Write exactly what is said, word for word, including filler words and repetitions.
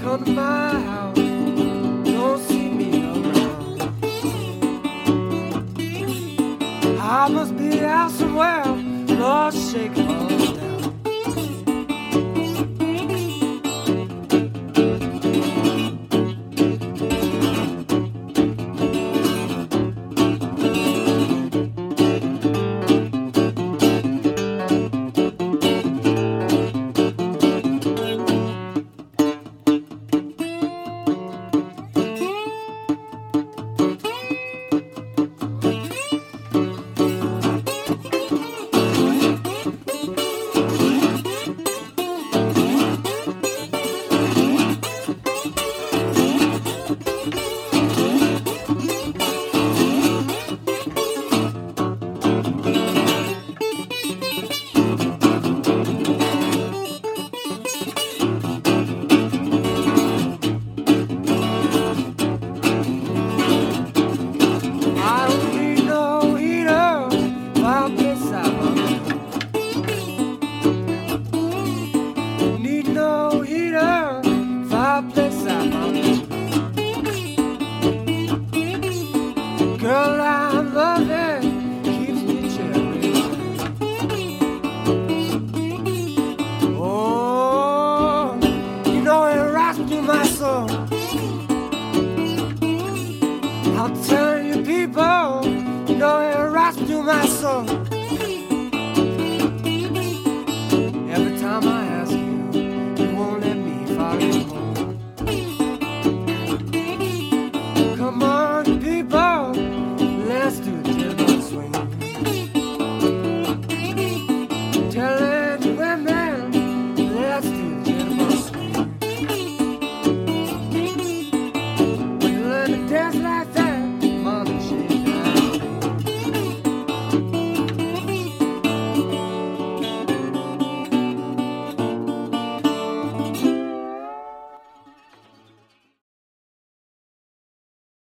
come to my house, don't see me around. I must be out somewhere, Lord, shake it all down. Girl, I'm loving, keeps me cheering. Oh, you know it rocks through my soul. I'll tell you people, you know it rocks through my soul.